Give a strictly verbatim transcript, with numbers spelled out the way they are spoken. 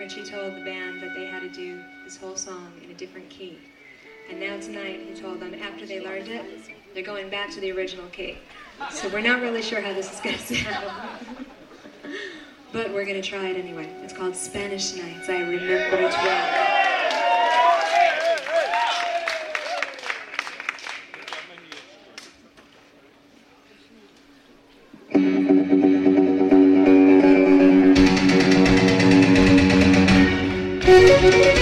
Richie told the band that they had to do this whole song in a different key. And now tonight he told them after they learned it, they're going back to the original key. So we're not really sure how this is going to sound. But we're going to try it anyway. It's called Spanish Nights. I remember it well. Thank you.